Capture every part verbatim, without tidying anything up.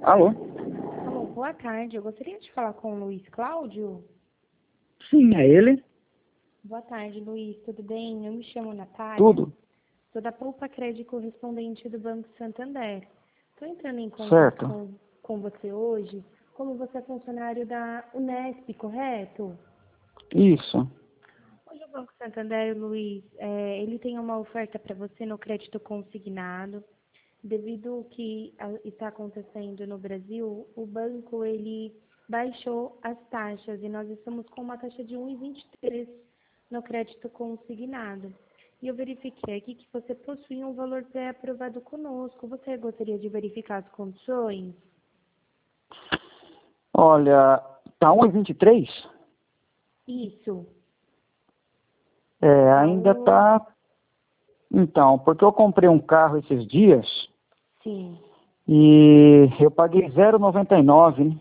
Alô? Alô, boa tarde. Eu gostaria de falar com o Luiz Cláudio. Sim, é ele? Boa tarde, Luiz. Tudo bem? Eu me chamo Natália. Tudo. Sou da Poupa Crédito correspondente do Banco Santander. Estou entrando em contato Certo. com, com você hoje, como você é funcionário da Unesp, correto? Isso. Hoje o Banco Santander, Luiz, é, ele tem uma oferta para você no crédito consignado. Devido ao que a- está acontecendo no Brasil, o banco ele baixou as taxas e nós estamos com uma taxa de um vírgula vinte e três no crédito consignado. E eu verifiquei aqui que você possui um valor pré-aprovado conosco. Você gostaria de verificar as condições? Olha, tá um e vinte e três? Isso. É, Tá ainda um... tá... Então, porque eu comprei um carro esses dias Sim, e eu paguei zero vírgula noventa e nove, né?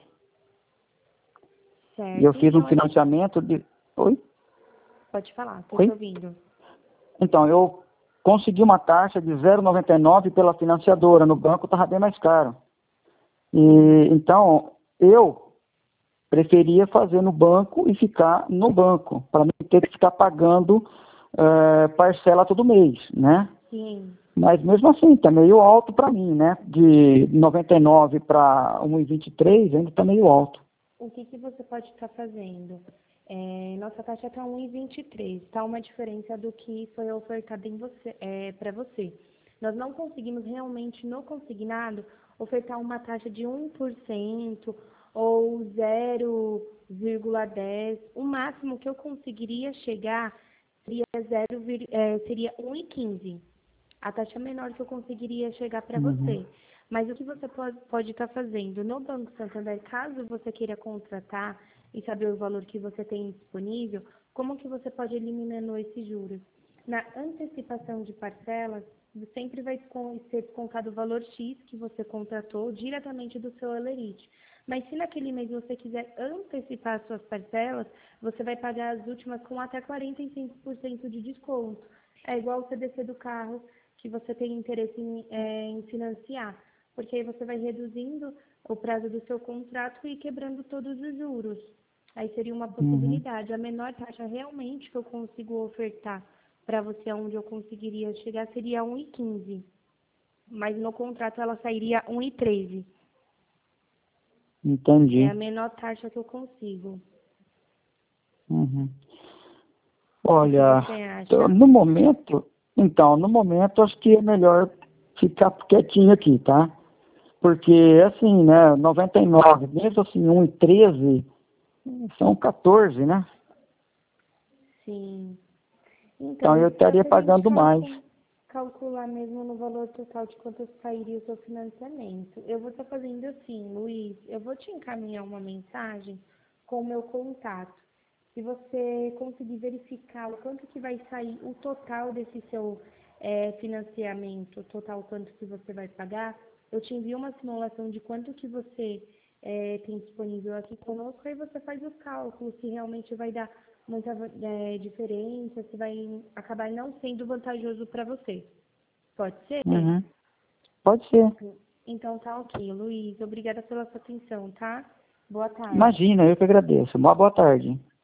E eu certo. fiz um Então, financiamento de... Oi? pode falar, estou te Oi? ouvindo. Então, eu consegui uma taxa de zero vírgula noventa e nove pela financiadora. No banco estava bem mais caro. E, então, eu preferia fazer no banco e ficar no banco, para não ter que ficar pagando eh, parcela todo mês, né? Sim. Mas mesmo assim, está meio alto para mim, né? De noventa e nove para um e vinte e três ainda está meio alto. O que, que você pode estar fazendo? É, nossa taxa está um vírgula vinte e três, está uma diferença do que foi ofertado em você, é, para você. Nós não conseguimos realmente, no consignado, ofertar uma taxa de um por cento ou zero vírgula dez. O máximo que eu conseguiria chegar seria, zero, é, seria um vírgula quinze. A taxa menor que eu conseguiria chegar para Uhum. você. Mas o que você pode, pode estar fazendo no Banco Santander, caso você queira contratar e saber o valor que você tem disponível, como que você pode ir eliminando esses juros? Na antecipação de parcelas, sempre vai descon- ser descontado o valor X que você contratou diretamente do seu Elerite. Mas se naquele mês você quiser antecipar suas parcelas, você vai pagar as últimas com até quarenta e cinco por cento de desconto. É igual o C D C do carro que você tem interesse em, é, em financiar, porque aí você vai reduzindo o prazo do seu contrato e quebrando todos os juros. Aí seria uma Uhum. possibilidade. A menor taxa realmente que eu consigo ofertar para você, onde eu conseguiria chegar, seria um vírgula quinze. Mas no contrato ela sairia um vírgula treze. É Entendi. a menor taxa que eu consigo. Uhum. O que Olha, você tô- acha? no momento, então, no momento acho que é melhor ficar quietinho aqui, tá? Porque, assim, né, noventa e nove, mesmo assim, um e treze, são quatorze, né? Sim. Então eu Então, só estaria se a gente pagando mais. calcu- calcular mesmo no valor total de quanto sairia o seu financiamento. Eu vou estar fazendo assim, Luiz, eu vou te encaminhar uma mensagem com o meu contato. Se você conseguir verificar o quanto que vai sair o total desse seu eh, financiamento, o total quanto que você vai pagar, eu te envio uma simulação de quanto que você eh, tem disponível aqui conosco, aí você faz os cálculos, se realmente vai dar muita eh, diferença, se vai acabar não sendo vantajoso para você. Pode ser? Uhum. Pode ser. Então tá ok, Luiz. Obrigada pela sua atenção, tá? Boa tarde. Imagina, eu que agradeço. Uma boa tarde.